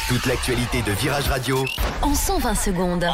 Toute l'actualité de Virage Radio en 120 secondes.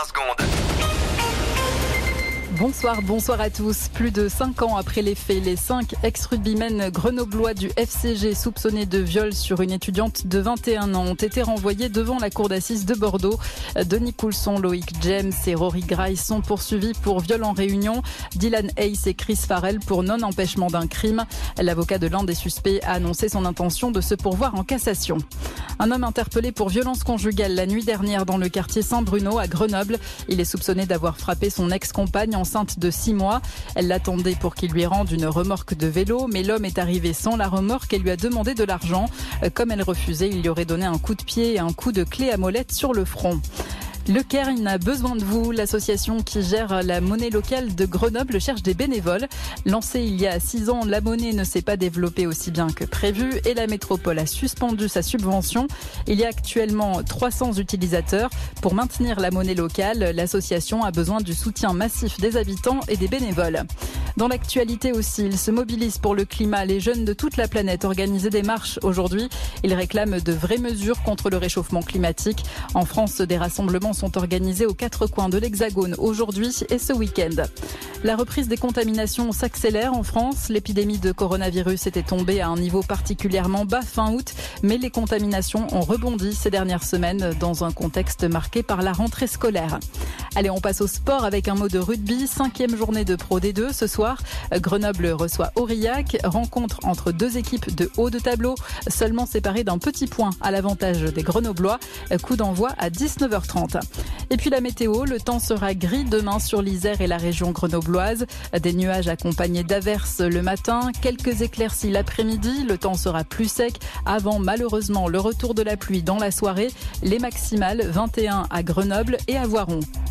Bonsoir à tous. Plus de 5 ans après les faits, les 5 ex-rugbymen grenoblois du FCG soupçonnés de viol sur une étudiante de 21 ans ont été renvoyés devant la cour d'assises de Bordeaux. Denis Coulson, Loïc James et Rory Gray sont poursuivis pour viol en réunion. Dylan Hayes et Chris Farrell pour non-empêchement d'un crime. L'avocat de l'un des suspects a annoncé son intention de se pourvoir en cassation. Un homme interpellé pour violence conjugale la nuit dernière dans le quartier Saint-Bruno à Grenoble. Il est soupçonné d'avoir frappé son ex-compagne enceinte de 6 mois. Elle l'attendait pour qu'il lui rende une remorque de vélo, mais l'homme est arrivé sans la remorque et lui a demandé de l'argent. Comme elle refusait, il lui aurait donné un coup de pied et un coup de clé à molette sur le front. Le Cairn a besoin de vous. L'association qui gère la monnaie locale de Grenoble cherche des bénévoles. Lancée il y a 6 ans, la monnaie ne s'est pas développée aussi bien que prévu et la métropole a suspendu sa subvention. Il y a actuellement 300 utilisateurs. Pour maintenir la monnaie locale, l'association a besoin du soutien massif des habitants et des bénévoles. Dans l'actualité aussi, ils se mobilisent pour le climat. Les jeunes de toute la planète organisent des marches aujourd'hui. Ils réclament de vraies mesures contre le réchauffement climatique. En France, des rassemblements sont organisés aux 4 coins de l'Hexagone aujourd'hui et ce week-end. La reprise des contaminations s'accélère en France. L'épidémie de coronavirus était tombée à un niveau particulièrement bas fin août, mais les contaminations ont rebondi ces dernières semaines dans un contexte marqué par la rentrée scolaire. Allez, on passe au sport avec un mot de rugby. 5e journée de Pro D2 ce soir. Grenoble reçoit Aurillac. Rencontre entre 2 équipes de haut de tableau, seulement séparées d'un petit point à l'avantage des Grenoblois. Coup d'envoi à 19h30. Et puis la météo, le temps sera gris demain sur l'Isère et la région grenobloise. Des nuages accompagnés d'averses le matin, quelques éclaircies l'après-midi. Le temps sera plus sec avant malheureusement le retour de la pluie dans la soirée. Les maximales 21 à Grenoble et à Voiron.